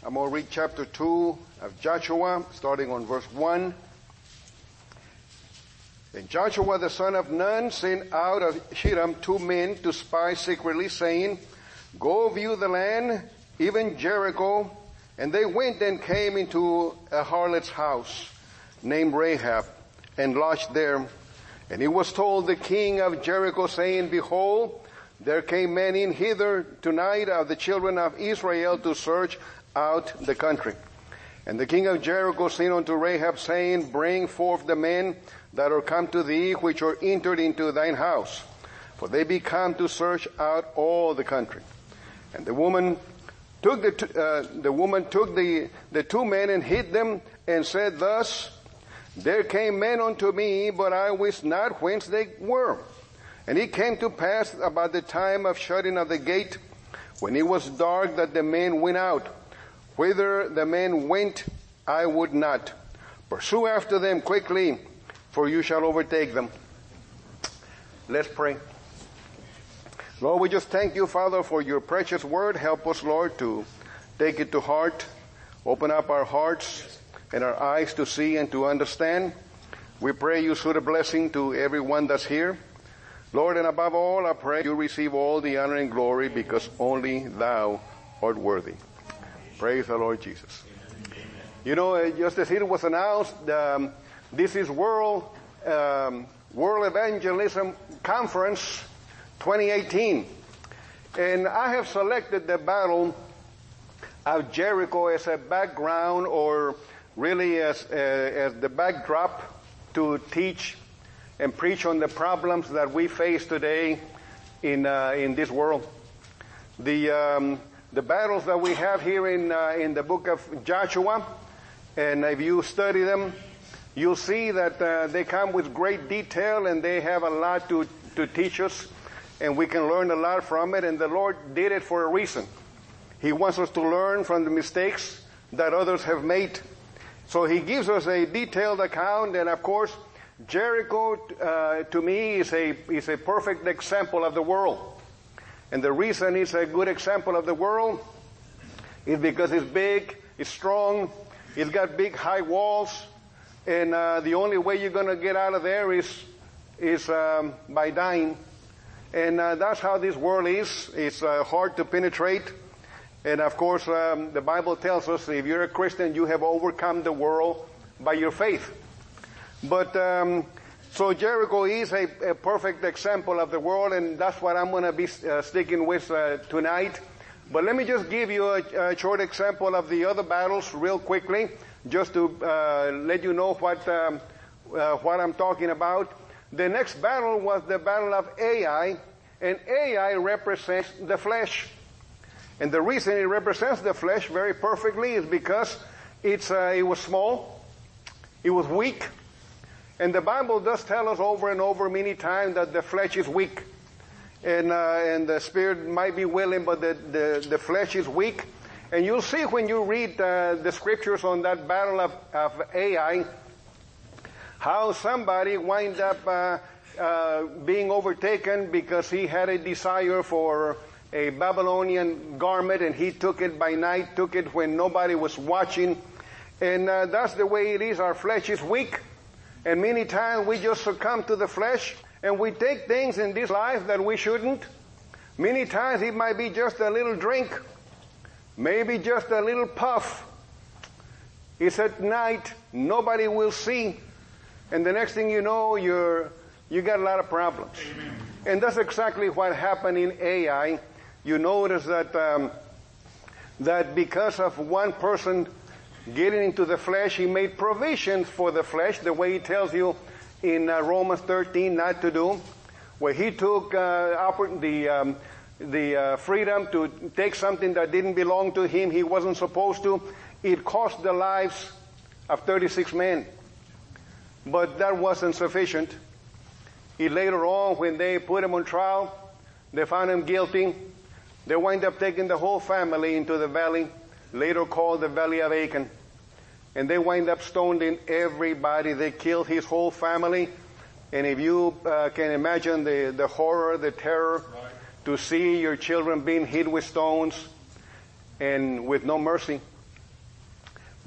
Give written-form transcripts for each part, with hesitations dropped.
I'm going to read chapter 2 of Joshua, starting on verse 1. And Joshua the son of Nun sent out of Shittim 2 men to spy secretly, saying, Go view the land, even Jericho. And they went and came into a harlot's house named Rahab, and lodged there. And it was told the king of Jericho, saying, Behold, there came men in hither tonight of the children of Israel to search out the country. And the king of Jericho sent unto Rahab, saying, Bring forth the men that are come to thee, which are entered into thine house, for they be come to search out all the country. And the woman took the 2 men and hid them, and said thus, There came men unto me, but I wist not whence they were. And it came to pass about the time of shutting of the gate, when it was dark, that the men went out. Whither the men went, I would not. Pursue after them quickly, for you shall overtake them. Let's pray. Lord, we just thank you, Father, for your precious word. Help us, Lord, to take it to heart. Open up our hearts and our eyes to see and to understand. We pray you shoot a blessing to everyone that's here. Lord, and above all, I pray you receive all the honor and glory, because only thou art worthy. Praise the Lord Jesus. You know, just as it was announced, this is World Evangelism Conference 2018. And I have selected the Battle of Jericho as a background, or really as the backdrop to teach and preach on the problems that we face today in this world. The battles that we have here in the book of Joshua, and if you study them, you'll see that they come with great detail, and they have a lot to teach us, and we can learn a lot from it. And the Lord did it for a reason. He wants us to learn from the mistakes that others have made. So He gives us a detailed account, and of course, Jericho, to me, is a perfect example of the world. And the reason it's a good example of the world is because it's big, it's strong, it's got big high walls, and the only way you're going to get out of there is by dying. And that's how this world is. It's hard to penetrate. And of course, the Bible tells us if you're a Christian, you have overcome the world by your faith. But so Jericho is a perfect example of the world, and that's what I'm going to be sticking with tonight. But let me just give you a short example of the other battles real quickly, just to let you know what I'm talking about. The next battle was the battle of Ai, and Ai represents the flesh. And the reason it represents the flesh very perfectly is because it was small, it was weak. And the Bible does tell us over and over many times that the flesh is weak. And the spirit might be willing, but the flesh is weak. And you'll see when you read the scriptures on that battle of Ai, how somebody wind up being overtaken because he had a desire for a Babylonian garment, and he took it by night, took it when nobody was watching. And that's the way it is. Our flesh is weak. And many times we just succumb to the flesh, and we take things in this life that we shouldn't. Many times it might be just a little drink, maybe just a little puff. It's at night, nobody will see, and the next thing you know, you got a lot of problems. Amen. And that's exactly what happened in Ai. You notice that because of one person getting into the flesh, he made provision for the flesh, the way he tells you in Romans 13 not to do, where he took the freedom to take something that didn't belong to him, he wasn't supposed to. It cost the lives of 36 men. But that wasn't sufficient. Later on, when they put him on trial, they found him guilty. They wind up taking the whole family into the valley, later called the Valley of Achan. And they wind up stoning everybody. They killed his whole family. And if you can imagine the horror, the terror, to see your children being hit with stones and with no mercy.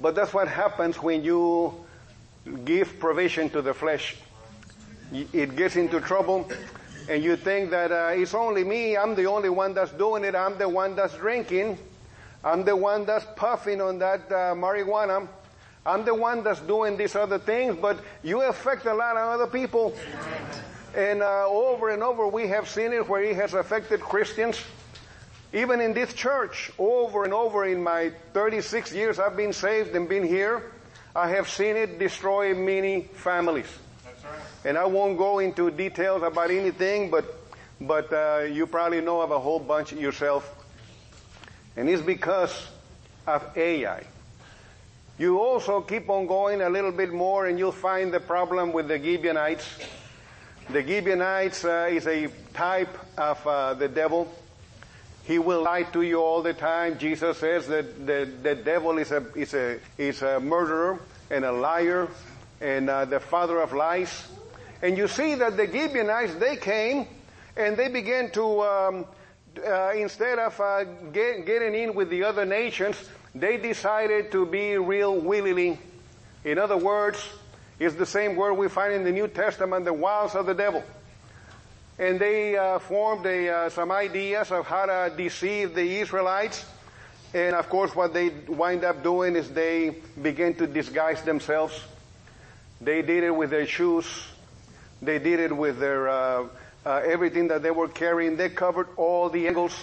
But that's what happens when you give provision to the flesh. It gets into trouble, and you think that it's only me, I'm the only one that's doing it, I'm the one that's drinking, I'm the one that's puffing on that marijuana, I'm the one that's doing these other things, but you affect a lot of other people. And over and over we have seen it where it has affected Christians. Even in this church, over and over in my 36 years I've been saved and been here, I have seen it destroy many families. That's right. And I won't go into details about anything, but you probably know of a whole bunch yourself. And it's because of AI. You also keep on going a little bit more and you'll find the problem with the Gibeonites. The Gibeonites is a type of the devil. He will lie to you all the time. Jesus says that the devil is a murderer and a liar and the father of lies. And you see that the Gibeonites, they came and they began to, instead of getting in with the other nations, they decided to be real willingly. In other words, it's the same word we find in the New Testament, the wiles of the devil. And they formed some ideas of how to deceive the Israelites. And of course what they wind up doing is they began to disguise themselves. They did it with their shoes. They did it with their everything that they were carrying. They covered all the angles.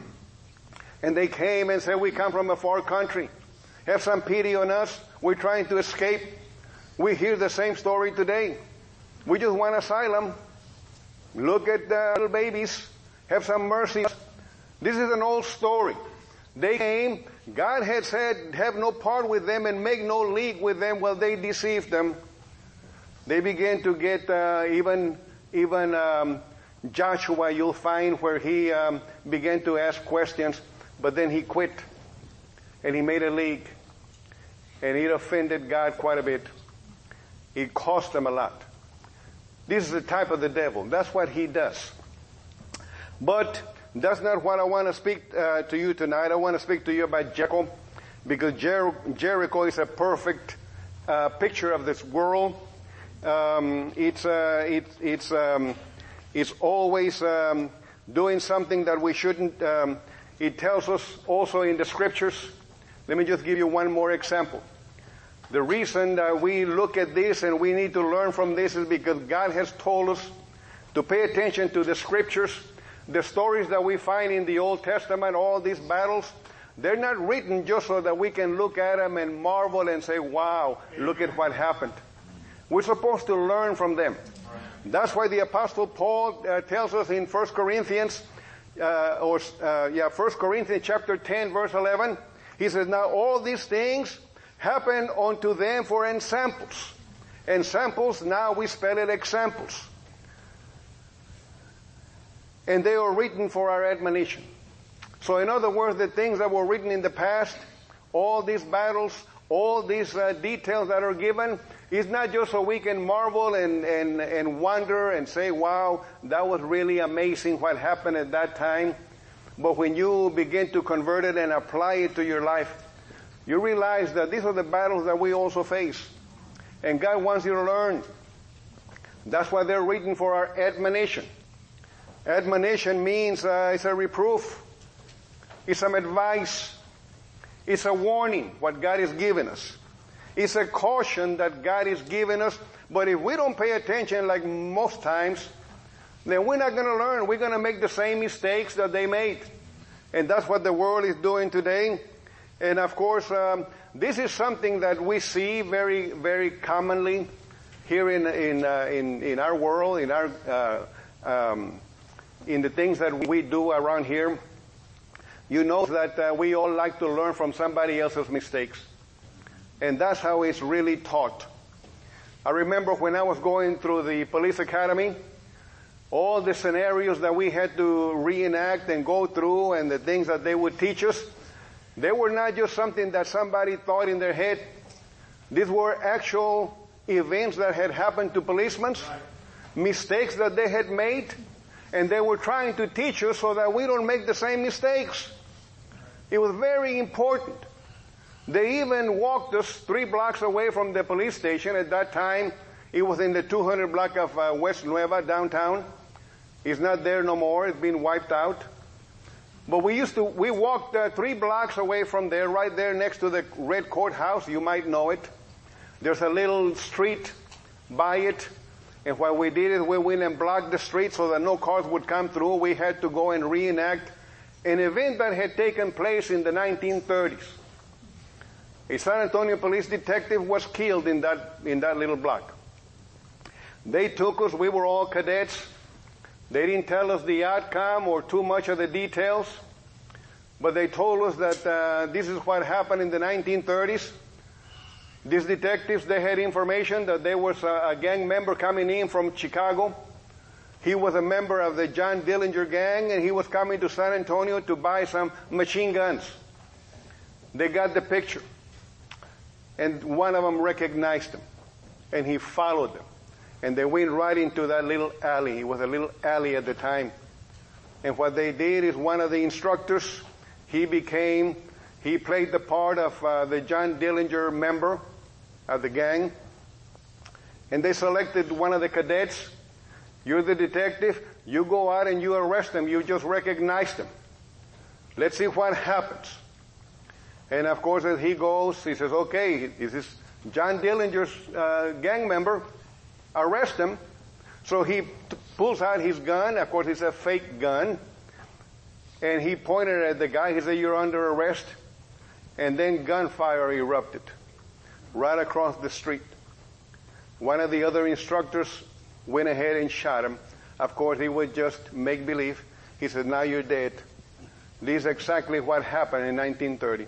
And they came and said, we come from a far country. Have some pity on us. We're trying to escape. We hear the same story today. We just want asylum. Look at the little babies. Have some mercy. This is an old story. They came. God had said, have no part with them and make no league with them. Well, they deceived them. They began to get even Joshua, you'll find where he began to ask questions, but then he quit. And he made a league. And it offended God quite a bit. It cost them a lot. This is the type of the devil. That's what he does. But that's not what I want to speak to you tonight. I want to speak to you about Jericho, because Jericho is a perfect picture of this world. It's always doing something that we shouldn't. It tells us also in the scriptures. Let me just give you one more example. The reason that we look at this and we need to learn from this is because God has told us to pay attention to the scriptures. The stories that we find in the Old Testament, all these battles, they're not written just so that we can look at them and marvel and say, wow, look at what happened. We're supposed to learn from them. That's why the Apostle Paul tells us in 1 Corinthians, 1 Corinthians chapter 10, verse 11, he says, now all these things happen unto them for ensamples. Ensamples, now we spell it examples. And they are written for our admonition. So in other words, the things that were written in the past, all these battles, all these details that are given, is not just so we can marvel and wonder and say, wow, that was really amazing what happened at that time. But when you begin to convert it and apply it to your life, you realize that these are the battles that we also face. And God wants you to learn. That's why they're written for our admonition. Admonition means it's a reproof. It's some advice. It's a warning, what God has given us. It's a caution that God is giving us. But if we don't pay attention like most times, then we're not going to learn. We're going to make the same mistakes that they made. And that's what the world is doing today. And of course, this is something that we see very, very commonly here in our world, in our in the things that we do around here. You know that we all like to learn from somebody else's mistakes. And that's how it's really taught. I remember when I was going through the police academy, all the scenarios that we had to reenact and go through and the things that they would teach us, they were not just something that somebody thought in their head. These were actual events that had happened to policemen, mistakes that they had made, and they were trying to teach us so that we don't make the same mistakes. It was very important They even walked us 3 blocks away from the police station. At that time, it was in the 200 block of West Nueva, downtown. It's not there no more. It's been wiped out. But we walked 3 blocks away from there, right there next to the red courthouse. You might know it. There's a little street by it. And what we did is we went and blocked the street so that no cars would come through. We had to go and reenact an event that had taken place in the 1930s. A San Antonio police detective was killed in that little block. They took us. We were all cadets. They didn't tell us the outcome or too much of the details, but they told us that this is what happened in the 1930s. These detectives, they had information that there was a gang member coming in from Chicago. He was a member of the John Dillinger gang, and he was coming to San Antonio to buy some machine guns. They got the picture, and one of them recognized him, and he followed them. And they went right into that little alley. It was a little alley at the time. And what they did is one of the instructors, he played the part of the John Dillinger member of the gang. And they selected one of the cadets. You're the detective. You go out and you arrest him. You just recognize him. Let's see what happens. And of course, as he goes, he says, okay, this is John Dillinger's gang member. Arrest him. So he pulls out his gun. Of course, it's a fake gun. And he pointed at the guy. He said, you're under arrest. And then gunfire erupted right across the street. One of the other instructors went ahead and shot him. Of course, he would just make believe. He said, now you're dead. This is exactly what happened in 1930.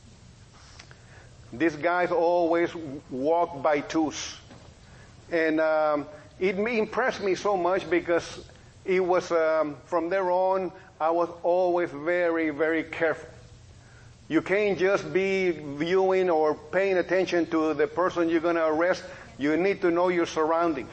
These guys always walked by twos. And it impressed me so much because it was, from there on, I was always very, very careful. You can't just be viewing or paying attention to the person you're going to arrest. You need to know your surroundings.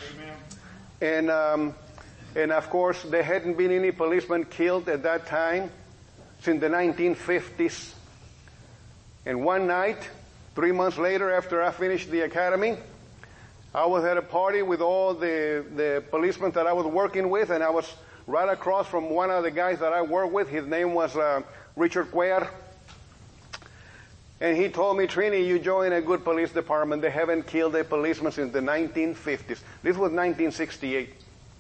Amen. And of course, there hadn't been any policemen killed at that time since the 1950s. And one night, 3 months later, after I finished the academy, I was at a party with all the policemen that I was working with, and I was right across from one of the guys that I worked with. His name was Richard Cuellar. And he told me, Trini, you joined a good police department. They haven't killed a policeman since the 1950s. This was 1968,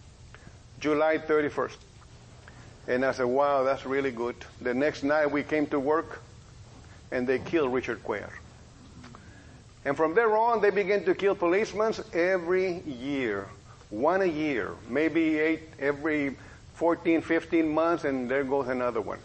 July 31st. And I said, wow, that's really good. The next night we came to work, and they killed Richard Cuellar. And from there on, they began to kill policemen every year. One a year. Maybe 8 every 14, 15 months, and there goes another one.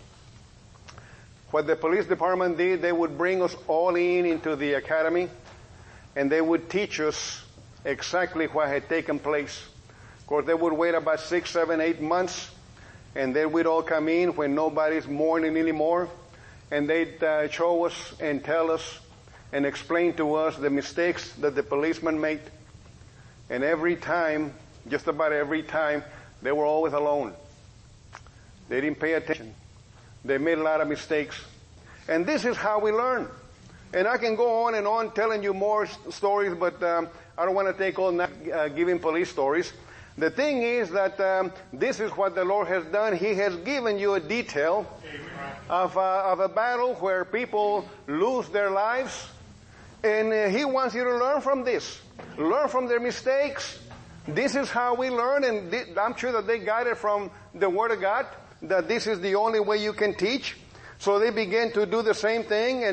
What the police department did, they would bring us all into the academy, and they would teach us exactly what had taken place. Of course, they would wait about 6, 7, 8 months, and then we'd all come in when nobody's mourning anymore, and they'd show us and tell us and explain to us the mistakes that the policemen made. And every time, just about every time, they were always alone. They didn't pay attention. They made a lot of mistakes. And this is how we learn. And I can go on and on telling you more stories, but I don't want to take all night giving police stories. The thing is that this is what the Lord has done. He has given you a detail of a battle where people lose their lives. And He wants you to learn from this. Learn from their mistakes. This is how we learn, and I'm sure that they got it from the Word of God, that this is the only way you can teach. So they began to do the same thing,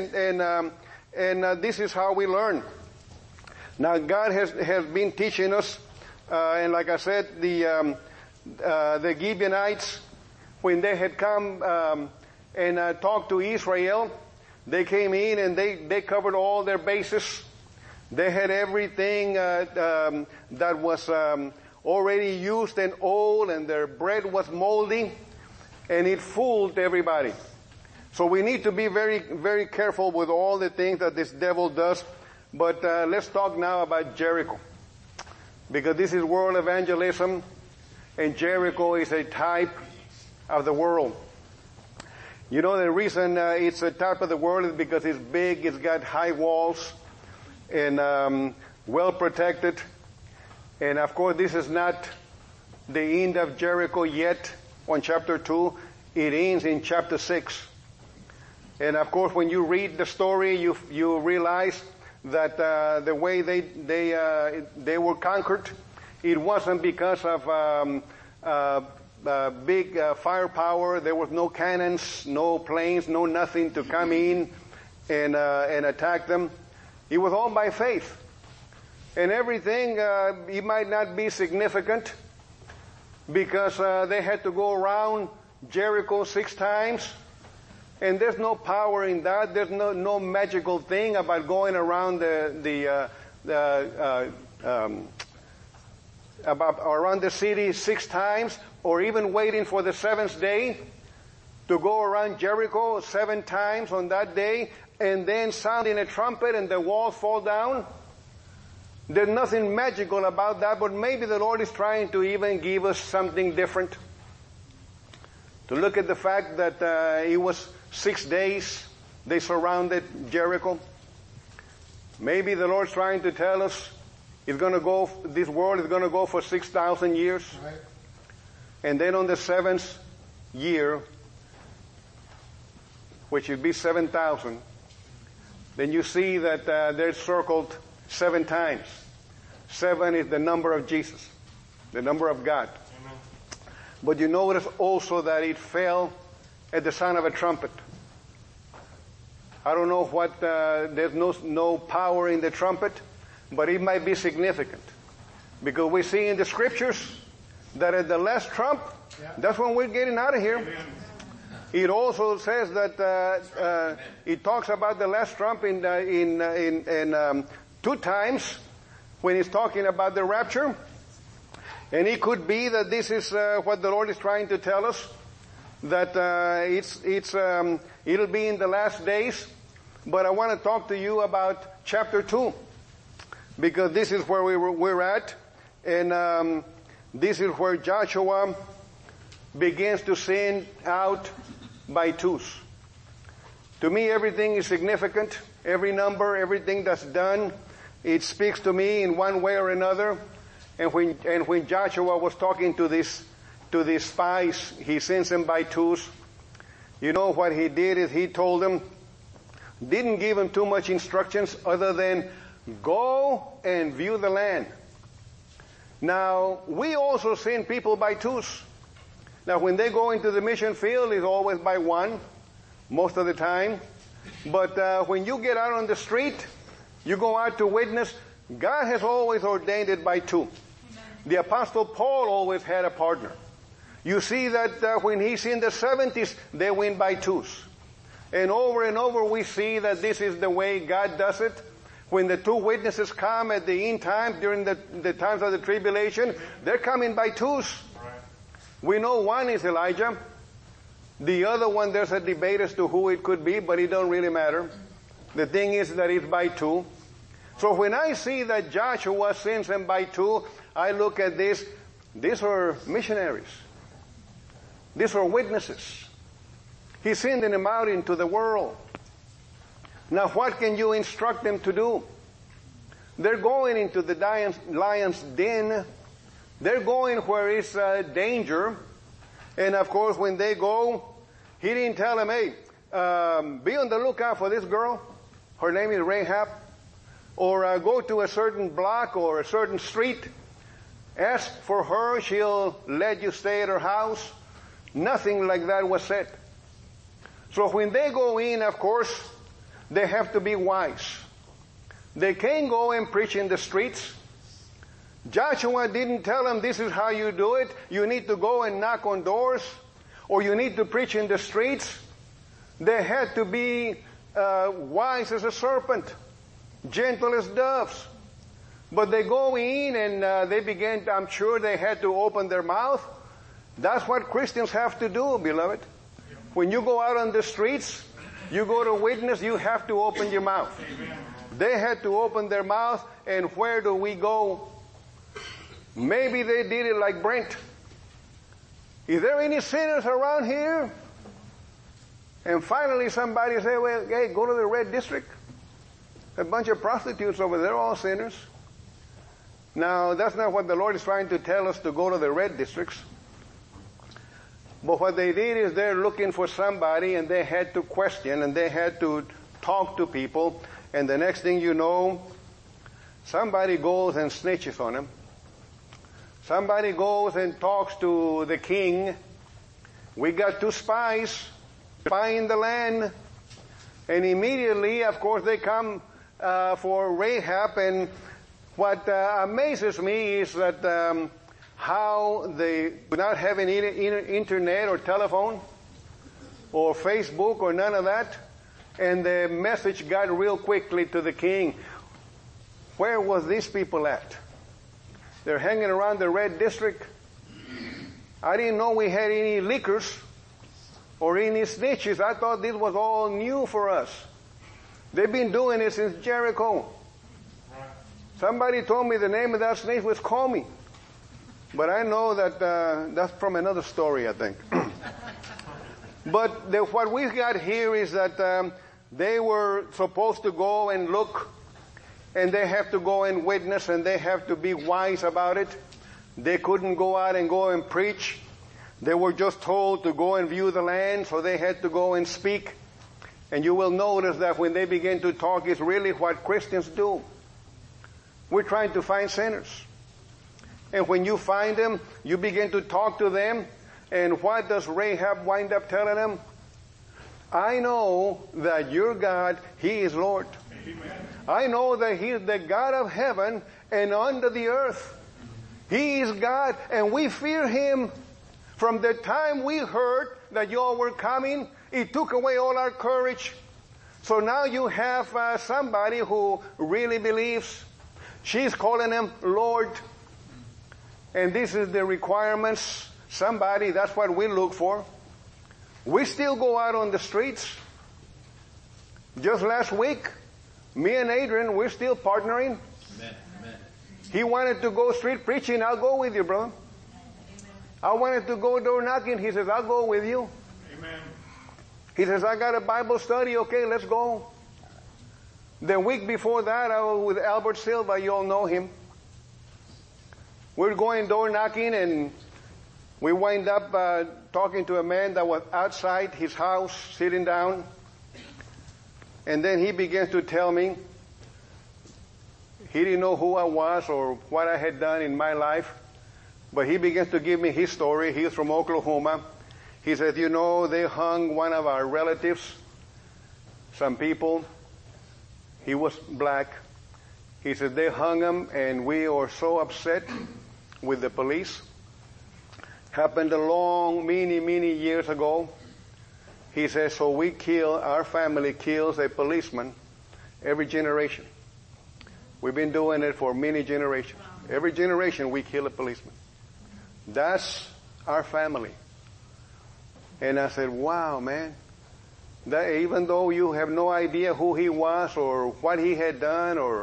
and this is how we learn. Now God has been teaching us, and like I said, the Gibeonites, when they had come and talked to Israel, they came in and they covered all their bases. They had everything that was already used and old, and their bread was moldy, and it fooled everybody. So we need to be very, very careful with all the things that this devil does. But let's talk now about Jericho, because this is world evangelism, and Jericho is a type of the world. You know, the reason it's the top of the world is because it's big, it's got high walls, and well protected. And of course, this is not the end of Jericho yet on chapter 2. It ends in chapter 6. And of course, when you read the story, you realize that the way they were conquered, it wasn't because of big firepower. There was no cannons, no planes, no nothing to come in and attack them. It was all by faith. And everything, it might not be significant because they had to go around Jericho 6 times. And there's no power in that. There's no magical thing about going around around the city 6 times, or even waiting for the 7th day to go around Jericho 7 times on that day, and then sounding a trumpet and the walls fall down. There's nothing magical about that, but maybe the Lord is trying to even give us something different. To look at the fact that it was 6 days they surrounded Jericho. Maybe the Lord's trying to tell us this world is going to go for 6,000 years. Right. And then on the 7th year, which would be 7,000, then you see that they're circled 7 times. 7 is the number of Jesus, the number of God. Amen. But you notice also that it fell at the sound of a trumpet. I don't know what, there's no power in the trumpet, but it might be significant. Because we see in the scriptures that at the last trump, that's when we're getting out of here. Amen. It also says that it talks about the last trump in 2 times when he's talking about the rapture. And it could be that this is what the Lord is trying to tell us, that it'll be in the last days. But I want to talk to you about chapter 2, because this is where we're at, and this is where Joshua begins to send out by 2s. To me, everything is significant. Every number, everything that's done, it speaks to me in one way or another. And when Joshua was talking to these spies, he sends them by 2s. You know what he did is he told them, didn't give them too much instructions other than go and view the land. Now, we also send people by 2s. Now, when they go into the mission field, it's always by 1, most of the time. But when you get out on the street, you go out to witness, God has always ordained it by 2. Amen. The Apostle Paul always had a partner. You see that when he's in the 70s, they went by 2s. And over we see that this is the way God does it. When the 2 witnesses come at the end time, during the times of the tribulation, they're coming by 2s. Right. We know one is Elijah. The other one, there's a debate as to who it could be, but it don't really matter. The thing is that it's by 2. So when I see that Joshua sends them by 2, I look at this. These are missionaries. These are witnesses. He's sending them out into the world. Now, what can you instruct them to do? They're going into the lion's den. They're going where it's danger. And of course, when they go, he didn't tell them, hey, be on the lookout for this girl. Her name is Rahab. Or go to a certain block or a certain street. Ask for her. She'll let you stay at her house. Nothing like that was said. So when they go in, of course, they have to be wise. They can't go and preach in the streets. Joshua didn't tell them this is how you do it. You need to go and knock on doors, or you need to preach in the streets. They had to be wise as a serpent, gentle as doves. But they go in and they began, I'm sure they had to open their mouth. That's what Christians have to do, beloved. When you go out on the streets, you go to witness, you have to open your mouth. Amen. They had to open their mouth, and where do we go? Maybe they did it like Brent. Is there any sinners around here? And finally somebody said, well, hey, go to the red district. A bunch of prostitutes over there, all sinners. Now, that's not what the Lord is trying to tell us, to go to the red districts. But what they did is they're looking for somebody, and they had to question, and they had to talk to people. And the next thing you know, somebody goes and snitches on them. Somebody goes and talks to the king. We got 2 spies spying the land. And immediately, of course, they come for Rahab. And what amazes me is that how they, without having internet or telephone or Facebook or none of that, and the message got real quickly to the king. Where was these people at? They're hanging around the red district. I didn't know we had any leakers or any snitches. I thought this was all new for us. They've been doing it since Jericho. Somebody told me the name of that snitch was Comey. But I know that that's from another story, I think. But what we got here is that they were supposed to go and look, and they have to go and witness, and they have to be wise about it. They couldn't go out and go and preach. They were just told to go and view the land, so they had to go and speak. And you will notice that when they begin to talk, it's really what Christians do. We're trying to find sinners. And when you find them, you begin to talk to them. And what does Rahab wind up telling them? I know that your God, He is Lord. Amen. I know that He is the God of heaven and under the earth. He is God, and we fear Him. From the time we heard that you all were coming, it took away all our courage. So now you have somebody who really believes. She's calling Him Lord. And this is the requirements. Somebody, that's what we look for. We still go out on the streets. Just last week, me and Adrian, we're still partnering. Amen. Amen. He wanted to go street preaching. I'll go with you, brother. Amen. I wanted to go door knocking. He says, I'll go with you. Amen. He says, I got a Bible study. Okay, let's go. The week before that, I was with Albert Silva. You all know him. We're going door knocking, and we wind up talking to a man that was outside his house, sitting down. And then he began to tell me, he didn't know who I was or what I had done in my life, but he began to give me his story. He's from Oklahoma. He said, you know, they hung one of our relatives, some people. He was black. He said, they hung him, and we were so upset with the police. Happened many years ago. He says, so our family kills a policeman every generation. We've been doing it for many generations. Every generation we kill a policeman. That's our family. And I said, wow, man. That even though you have no idea who he was or what he had done or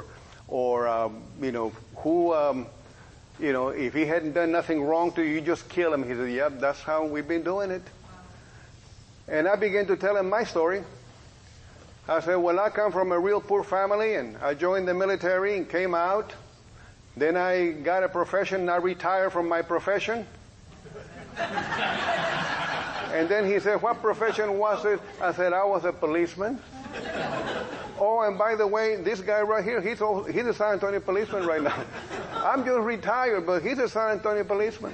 if he hadn't done nothing wrong to you, you just kill him. He said, yep, that's how we've been doing it. And I began to tell him my story. I said, well, I come from a real poor family, and I joined the military and came out. Then I got a profession, and I retired from my profession. And then he said, what profession was it? I said, I was a policeman. Oh, and by the way, this guy right here, he's a San Antonio policeman right now. I'm just retired, but he's a San Antonio policeman.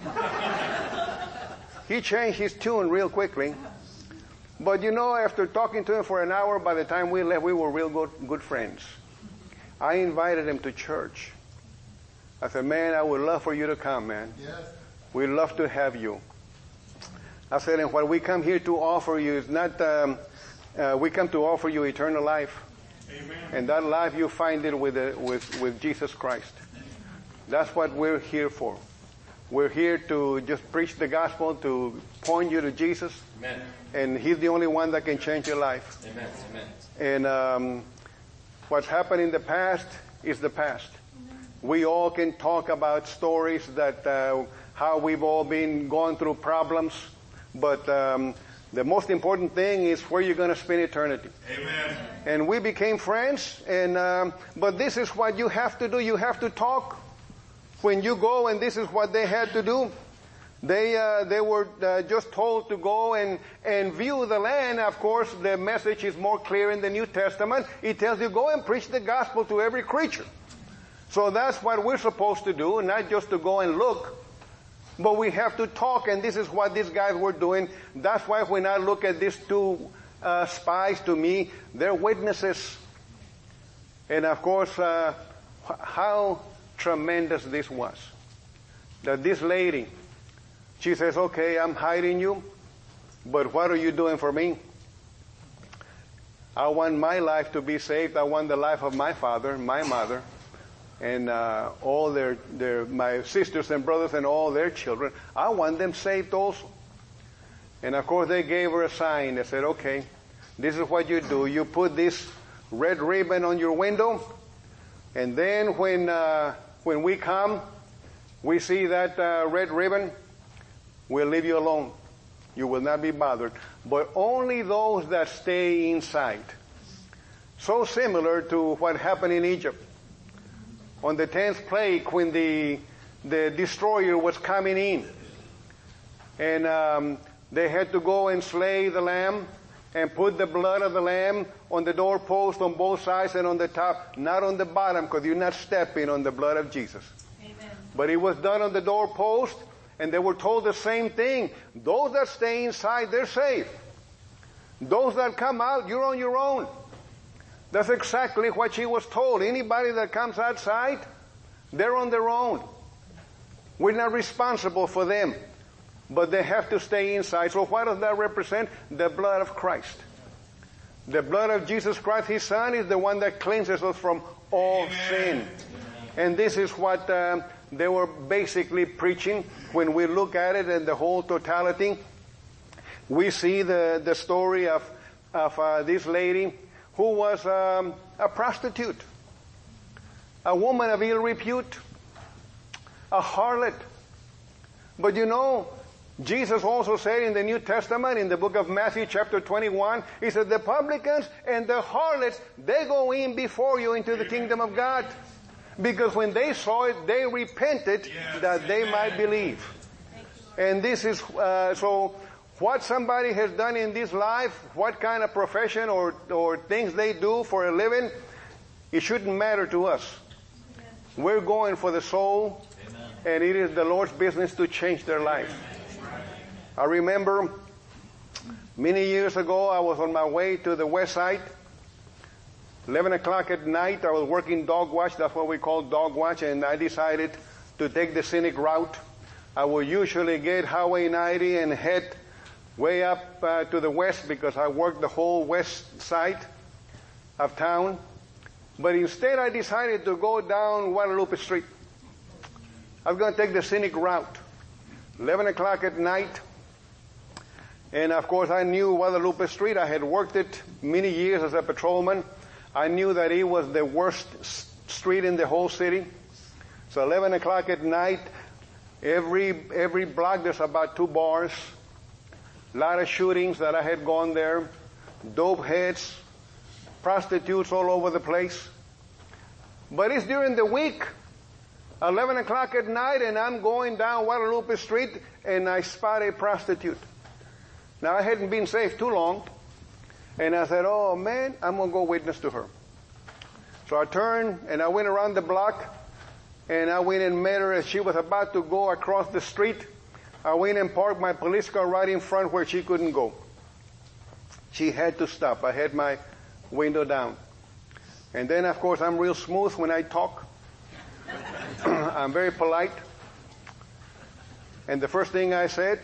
He changed his tune real quickly. But you know, after talking to him for an hour, by the time we left, we were real good friends. I invited him to church. I said, man, I would love for you to come, man. Yes. We'd love to have you. I said, and what we come here to offer you is not, we come to offer you eternal life. Amen. And that life you find it with Jesus Christ. That's what we're here for. We're here to just preach the gospel, to point you to Jesus. Amen. And He's the only one that can change your life. Amen. Amen. And what's happened in the past is the past. We all can talk about stories that how we've all been going through problems, but The most important thing is where you're going to spend eternity. Amen. And we became friends, but this is what you have to do. You have to talk when you go, and this is what they had to do. They were just told to go and view the land. Of course, the message is more clear in the New Testament. It tells you, go and preach the gospel to every creature. So that's what we're supposed to do, not just to go and look, but we have to talk, and this is what these guys were doing. That's why when I look at these two spies, to me, they're witnesses. And of course, how tremendous this was. That this lady, she says, okay, I'm hiding you, but what are you doing for me? I want my life to be saved. I want the life of my father, my mother, and all my sisters and brothers and all their children. I want them saved also. And of course they gave her a sign. They said, okay, this is what you do. You put this red ribbon on your window, and then when we come, we see that red ribbon, we'll leave you alone. You will not be bothered. But only those that stay inside. So similar to what happened in Egypt. On the 10th plague, when the destroyer was coming in, and they had to go and slay the lamb and put the blood of the lamb on the doorpost on both sides and on the top, not on the bottom, because you're not stepping on the blood of Jesus. Amen. But it was done on the doorpost, and they were told the same thing. Those that stay inside, they're safe. Those that come out, you're on your own. That's exactly what she was told. Anybody that comes outside, they're on their own. We're not responsible for them, but they have to stay inside. So what does that represent? The blood of Christ. The blood of Jesus Christ, His Son, is the one that cleanses us from all sin. And this is what they were basically preaching. When we look at it in the whole totality, we see the story of this lady who was a prostitute, a woman of ill repute, a harlot. But you know, Jesus also said in the New Testament, in the book of Matthew chapter 21, He said, the publicans and the harlots, they go in before you into the kingdom of God. Because when they saw it, they repented that they might believe. And this is, so what somebody has done in this life, what kind of profession or things they do for a living, it shouldn't matter to us. We're going for the soul, and it is the Lord's business to change their life. I remember many years ago, I was on my way to the west side. 11 o'clock at night, I was working dog watch. That's what we call dog watch. And I decided to take the scenic route. I would usually get Highway 90 and head way up to the west, because I worked the whole west side of town. But instead, I decided to go down Guadalupe Street. I was going to take the scenic route. 11 o'clock at night. And of course, I knew Guadalupe Street. I had worked it many years as a patrolman. I knew that it was the worst street in the whole city. So 11 o'clock at night, every block there's about 2 bars. A lot of shootings that I had gone there. Dope heads, prostitutes all over the place. But it's during the week, 11 o'clock at night, and I'm going down Guadalupe Street, and I spot a prostitute. Now, I hadn't been saved too long. And I said, oh man, I'm going to go witness to her. So I turned and I went around the block, and I went and met her as she was about to go across the street. I went and parked my police car right in front where she couldn't go. She had to stop. I had my window down. And then, of course, I'm real smooth when I talk. I'm very polite. And the first thing I said,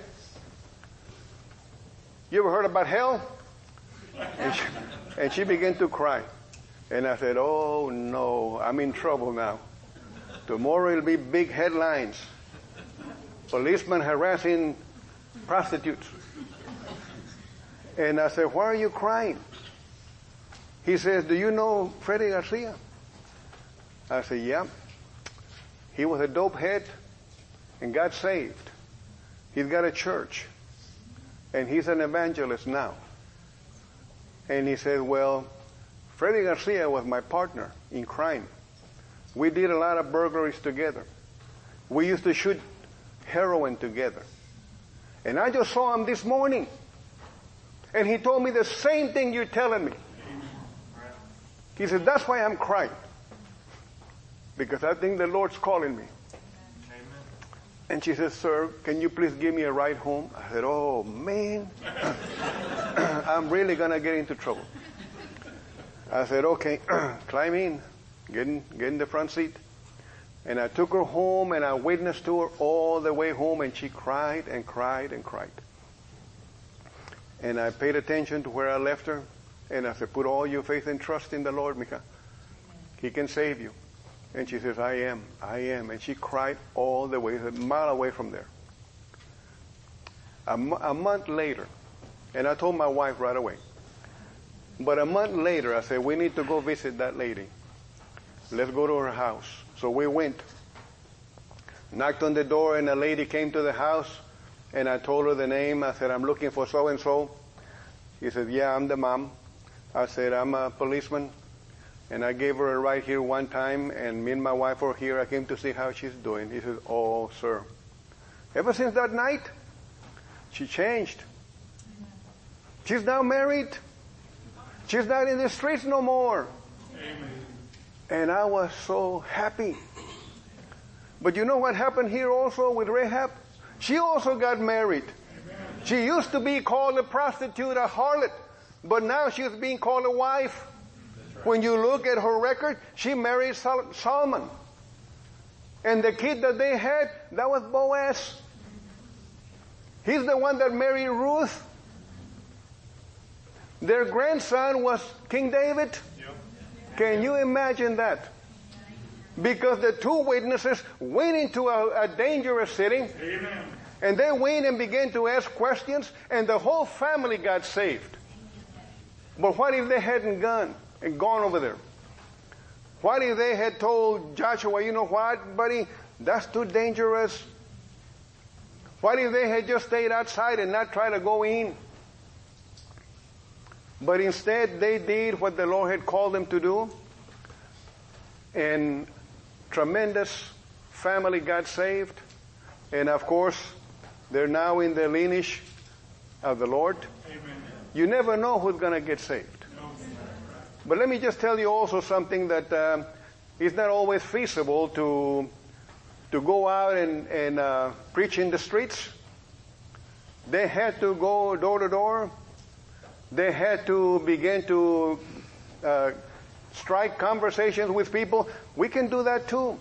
you ever heard about hell? And she began to cry. And I said, oh no, I'm in trouble now. Tomorrow it'll be big headlines. Policemen harassing prostitutes. And I said, why are you crying? He says, do you know Freddy Garcia? I said, yeah. He was a dope head and got saved. He's got a church. and he's an evangelist now. And he said, well, Freddie Garcia was my partner in crime. We did a lot of burglaries together. We used to shoot heroin together. And I just saw him this morning. And he told me the same thing you're telling me. He said, that's why I'm crying. Because I think the Lord's calling me. And she said, sir, can you please give me a ride home? I said, oh, man. I'm really going to get into trouble. I said, okay, climb in. Get in the front seat. And I took her home, and I witnessed to her all the way home, and she cried and cried and cried. And I paid attention to where I left her, and I said, put all your faith and trust in the Lord, Mika. He can save you. And she says, I am. And she cried all the way, a mile away from there. A month later, and I told my wife right away, but a month later, I said, we need to go visit that lady. Let's go to her house. So we went, knocked on the door, and a lady came to the house, and I told her the name. I said, I'm looking for so-and-so. She said, yeah, I'm the mom. I said, I'm a policeman. And I gave her a ride here one time, and me and my wife were here. I came to see how she's doing. He said, oh, sir. Ever since that night, she changed. She's now married. She's not in the streets no more. Amen. And I was so happy. But you know what happened here also with Rahab? She also got married. Amen. She used to be called a prostitute, a harlot, but now she's being called a wife. Right. When you look at her record, she married Solomon. And the kid that they had, that was Boaz. He's the one that married Ruth. Their grandson was King David. Yep. Can you imagine that? Because the two witnesses went into a dangerous city. Amen. And they went and began to ask questions, and the whole family got saved. But what if they hadn't gone over there? What if they had told Joshua, you know what, buddy, that's too dangerous? What if they had just stayed outside and not tried to go in? But instead, they did what the Lord had called them to do. And tremendous family got saved. And of course, they're now in the lineage of the Lord. Amen. You never know who's going to get saved. But let me just tell you also something that is not always feasible to go out and preach in the streets. They had to go door to door. They had to begin to strike conversations with people. We can do that too.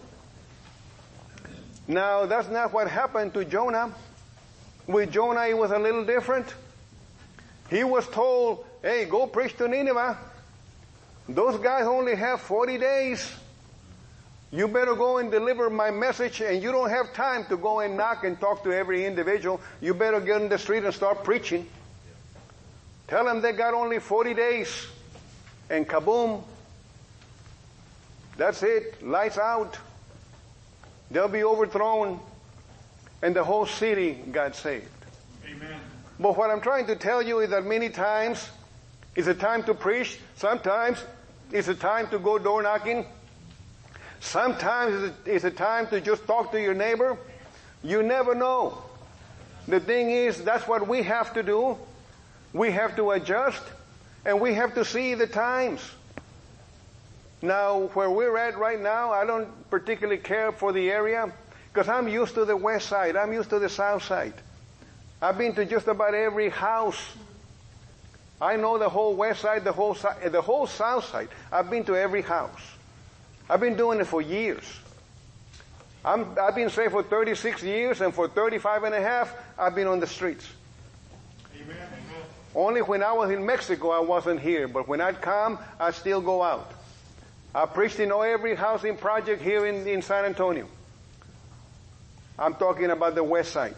Now, that's not what happened to Jonah. With Jonah, it was a little different. He was told, hey, go preach to Nineveh. Those guys only have 40 days. You better go and deliver my message, and you don't have time to go and knock and talk to every individual. You better get in the street and start preaching. Tell them they got only 40 days. And kaboom. That's it. Lights out. They'll be overthrown. And the whole city got saved. Amen. But what I'm trying to tell you is that many times it's a time to preach. Sometimes it's a time to go door knocking. Sometimes it's a time to just talk to your neighbor. You never know. The thing is, that's what we have to do. We have to adjust, and we have to see the times. Now, where we're at right now, I don't particularly care for the area, because I'm used to the west side. I'm used to the south side. I've been to just about every house. I know the whole west side, the whole south side. I've been to every house. I've been doing it for years. I've been saved for 36 years, and for 35 and a half, I've been on the streets. Amen. Only when I was in Mexico, I wasn't here. But when I'd come, I'd still go out. I preached in every housing project here in San Antonio. I'm talking about the west side.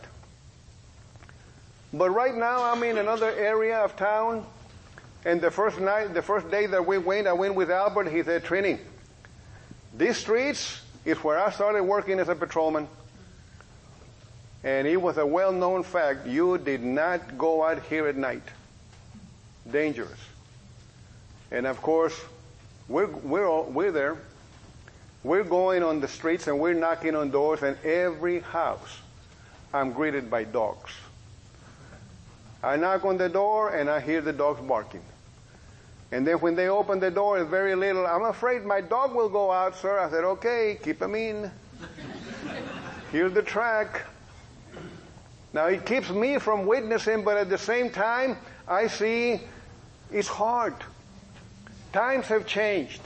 But right now, I'm in another area of town. And the first day that we went, I went with Albert. He said, Trini, these streets is where I started working as a patrolman. And it was a well-known fact, you did not go out here at night. Dangerous. And of course, we're there. We're going on the streets and we're knocking on doors, and every house I'm greeted by dogs. I knock on the door and I hear the dogs barking. And then when they open the door, it's very little. I'm afraid my dog will go out, sir. I said, okay, keep him in. Here's the track. Now it keeps me from witnessing, but at the same time, I see it's hard. Times have changed.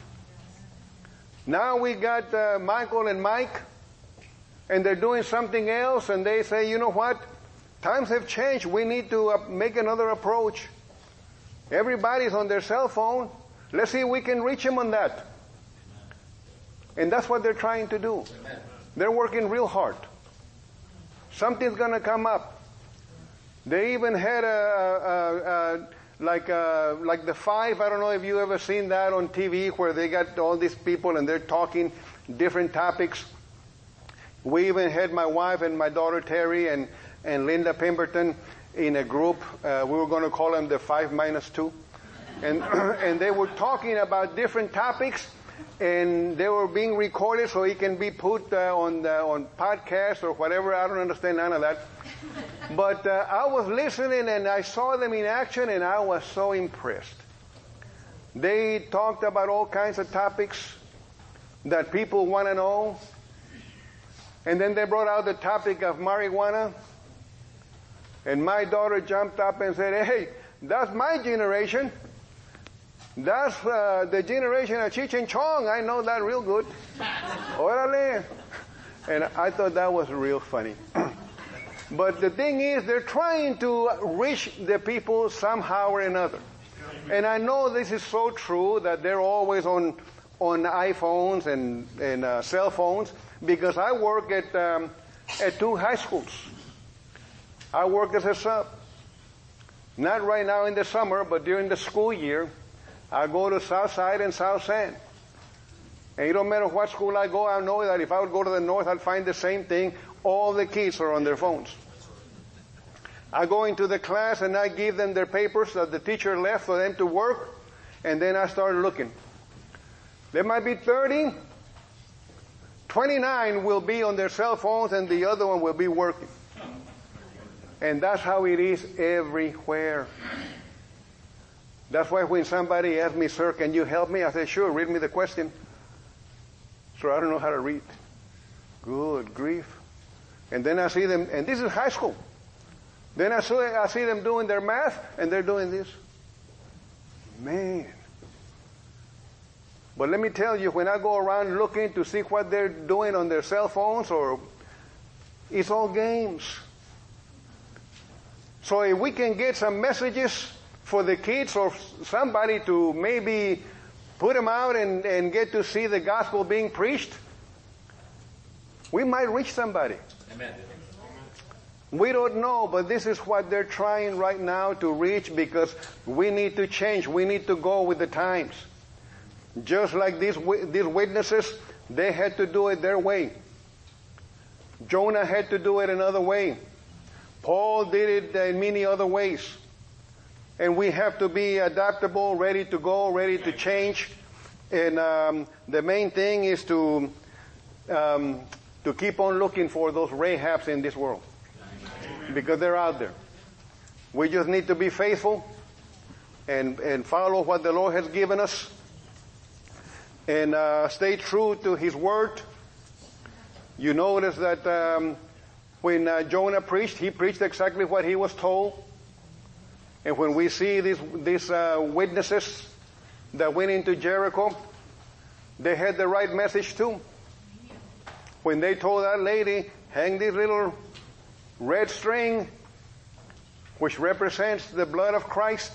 Now we got Michael and Mike, and they're doing something else, and they say, you know what? Times have changed. We need to make another approach. Everybody's on their cell phone. Let's see if we can reach them on that. And that's what they're trying to do. Amen. They're working real hard. Something's going to come up. They even had like the Five. I don't know if you ever seen that on TV, where they got all these people and they're talking different topics. We even had my wife and my daughter Terry and Linda Pemberton in a group. We were going to call them the 5-2. And they were talking about different topics, and they were being recorded so it can be put on podcasts or whatever. I don't understand none of that. But I was listening and I saw them in action, and I was so impressed. They talked about all kinds of topics that people want to know. And then they brought out the topic of marijuana. And my daughter jumped up and said, hey, that's my generation. That's the generation of Cheech and Chong. I know that real good. Orale. And I thought that was real funny. But the thing is, they're trying to reach the people somehow or another. And I know this is so true that they're always on iPhones and cell phones, because I work at 2 high schools. I work as a sub. Not right now in the summer, but during the school year, I go to Southside and South San. And it don't matter what school I go, I know that if I would go to the north, I'd find the same thing. All the kids are on their phones. I go into the class and I give them their papers that the teacher left for them to work, and then I start looking. There might be 30. 29 will be on their cell phones and the other one will be working. And that's how it is everywhere. That's why when somebody asks me, sir, can you help me? I say, sure, read me the question. Sir, I don't know how to read. Good grief. And then I see them, and this is high school. Then I see them doing their math, and they're doing this. Man. But let me tell you, when I go around looking to see what they're doing on their cell phones, it's all games. So if we can get some messages for the kids or somebody to maybe put them out and get to see the gospel being preached, we might reach somebody. Amen. We don't know, but this is what they're trying right now to reach, because we need to change. We need to go with the times. Just like these witnesses, they had to do it their way. Jonah had to do it another way. Paul did it in many other ways. And we have to be adaptable, ready to go, ready to change. And the main thing is to keep on looking for those Rahabs in this world. Because they're out there. We just need to be faithful and follow what the Lord has given us. And stay true to His Word. You notice that when Jonah preached, he preached exactly what he was told. And when we see these witnesses that went into Jericho, they had the right message too. When they told that lady, hang this little red string, which represents the blood of Christ,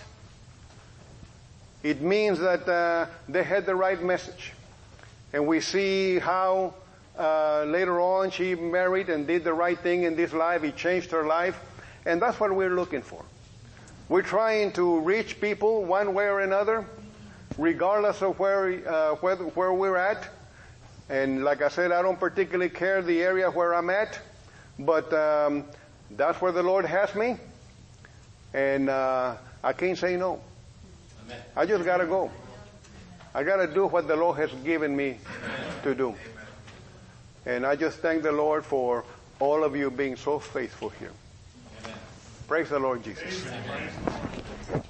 it means that they had the right message. And we see how later on she married and did the right thing in this life. He changed her life. And that's what we're looking for. We're trying to reach people one way or another, regardless of where we're at. And like I said, I don't particularly care the area where I'm at. But that's where the Lord has me, and I can't say no. Amen. I just got to go. I got to do what the Lord has given me to do. And I just thank the Lord for all of you being so faithful here. Amen. Praise the Lord Jesus. Amen.